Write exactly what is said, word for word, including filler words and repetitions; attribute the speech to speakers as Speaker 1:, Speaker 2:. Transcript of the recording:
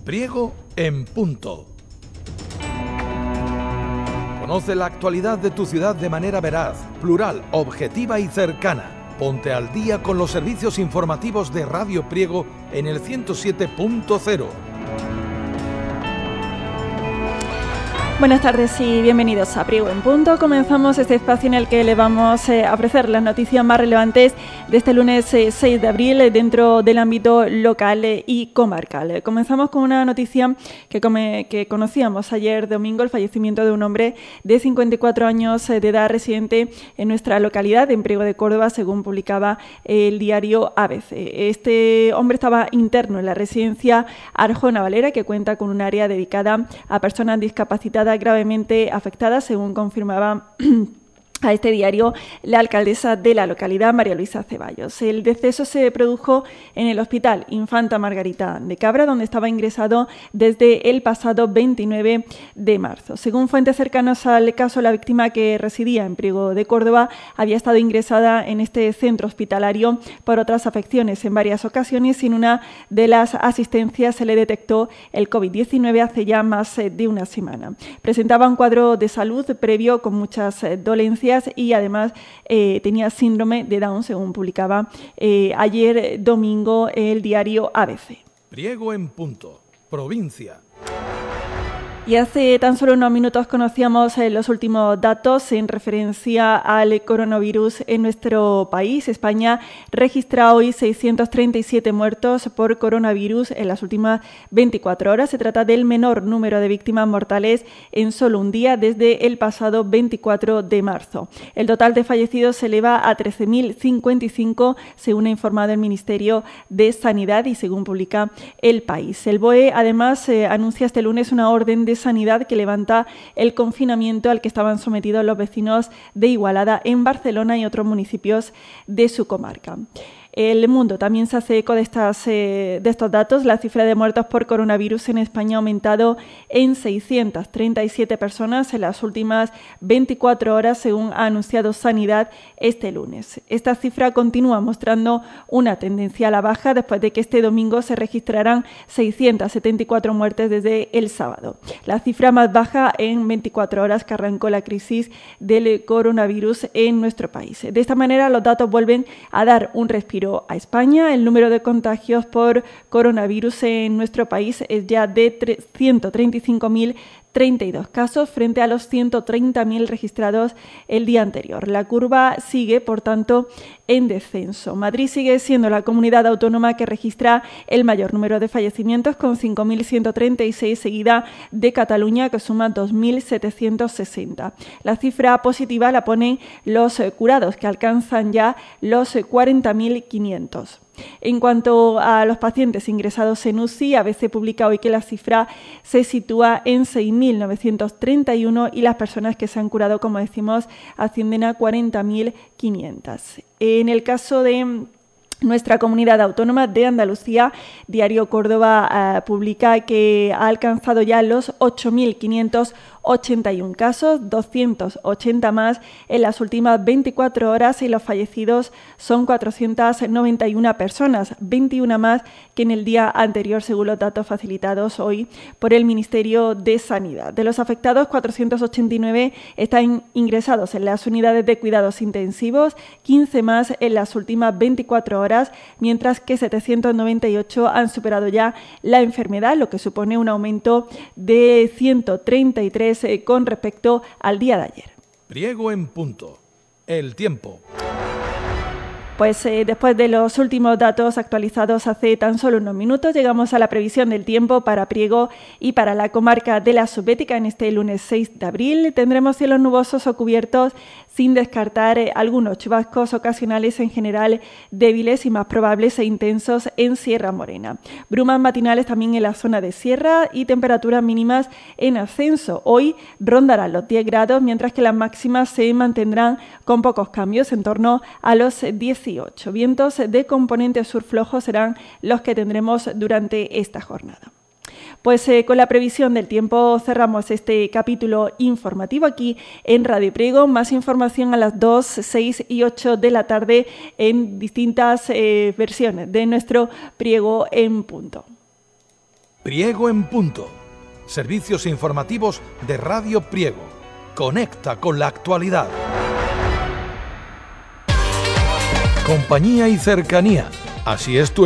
Speaker 1: Priego en punto. Conoce la actualidad de tu ciudad de manera veraz, plural, objetiva y cercana. Ponte al día con los servicios informativos de Radio Priego en el ciento siete punto cero.
Speaker 2: Buenas tardes y bienvenidos a Priego en Punto. Comenzamos este espacio en el que le vamos a ofrecer las noticias más relevantes de este lunes seis de abril dentro del ámbito local y comarcal. Comenzamos con una noticia que, come, que conocíamos ayer domingo, el fallecimiento de un hombre de cincuenta y cuatro años de edad residente en nuestra localidad, en Priego de Córdoba, según publicaba el diario A B C. Este hombre estaba interno en la residencia Arjona Valera, que cuenta con un área dedicada a personas discapacitadas gravemente afectada, según confirmaba a este diario la alcaldesa de la localidad, María Luisa Ceballos. El deceso se produjo en el Hospital Infanta Margarita de Cabra, donde estaba ingresado desde el pasado veintinueve de marzo. Según fuentes cercanas al caso, la víctima, que residía en Priego de Córdoba, había estado ingresada en este centro hospitalario por otras afecciones en varias ocasiones y en una de las asistencias se le detectó el COVID diecinueve hace ya más de una semana. Presentaba un cuadro de salud previo con muchas dolencias y además eh, tenía síndrome de Down, según publicaba eh, ayer domingo el diario A B C.
Speaker 1: Priego en punto. Provincia.
Speaker 2: Y hace tan solo unos minutos conocíamos eh, los últimos datos en referencia al coronavirus en nuestro país. España registra hoy seiscientos treinta y siete muertos por coronavirus en las últimas veinticuatro horas. Se trata del menor número de víctimas mortales en solo un día desde el pasado veinticuatro de marzo. El total de fallecidos se eleva a trece mil cincuenta y cinco, según ha informado el Ministerio de Sanidad y según publica El País. El B O E además eh, anuncia este lunes una orden de Sanidad que levanta el confinamiento al que estaban sometidos los vecinos de Igualada en Barcelona y otros municipios de su comarca. El Mundo también se hace eco de, estas, eh, de estos datos. La cifra de muertos por coronavirus en España ha aumentado en seiscientas treinta y siete personas en las últimas veinticuatro horas, según ha anunciado Sanidad este lunes. Esta cifra continúa mostrando una tendencia a la baja después de que este domingo se registraran seiscientas setenta y cuatro muertes desde el sábado. La cifra más baja en veinticuatro horas que arrancó la crisis del coronavirus en nuestro país. De esta manera, los datos vuelven a dar un respiro a España. El número de contagios por coronavirus en nuestro país es ya de ciento treinta y cinco mil treinta y dos casos frente a los ciento treinta mil registrados el día anterior. La curva sigue, por tanto, en descenso. Madrid sigue siendo la comunidad autónoma que registra el mayor número de fallecimientos, con cinco mil ciento treinta y seis, seguida de Cataluña, que suma dos mil setecientos sesenta. La cifra positiva la ponen los curados, que alcanzan ya los cuarenta mil quinientos. En cuanto a los pacientes ingresados en U C I, A B C publica hoy que la cifra se sitúa en seis mil novecientos treinta y uno y las personas que se han curado, como decimos, ascienden a cuarenta mil quinientas. En el caso de nuestra comunidad autónoma de Andalucía, Diario Córdoba eh, publica que ha alcanzado ya los ocho mil quinientos ochenta y uno casos, doscientos ochenta más en las últimas veinticuatro horas y los fallecidos son cuatrocientas noventa y una personas, veintiuna más que en el día anterior, según los datos facilitados hoy por el Ministerio de Sanidad. De los afectados, cuatrocientos ochenta y nueve están ingresados en las unidades de cuidados intensivos, quince más en las últimas veinticuatro horas, mientras que setecientos noventa y ocho han superado ya la enfermedad, lo que supone un aumento de ciento treinta y tres con respecto al día de ayer.
Speaker 1: Priego en punto. El tiempo.
Speaker 2: Pues eh, después de los últimos datos actualizados hace tan solo unos minutos, llegamos a la previsión del tiempo para Priego y para la comarca de la Subbética en este lunes seis de abril. Tendremos cielos nubosos o cubiertos, sin descartar eh, algunos chubascos ocasionales, en general débiles y más probables e intensos en Sierra Morena. Brumas matinales también en la zona de Sierra y temperaturas mínimas en ascenso. Hoy rondarán los diez grados, mientras que las máximas se mantendrán con pocos cambios, en torno a los dieciocho. Vientos de componente sur flojo serán los que tendremos durante esta jornada. Pues eh, con la previsión del tiempo cerramos este capítulo informativo aquí en Radio Priego. Más información a las dos, seis y ocho de la tarde en distintas eh, versiones de nuestro Priego en punto.
Speaker 1: Priego en punto. Servicios informativos de Radio Priego. Conecta con la actualidad. Compañía y cercanía. Así es tu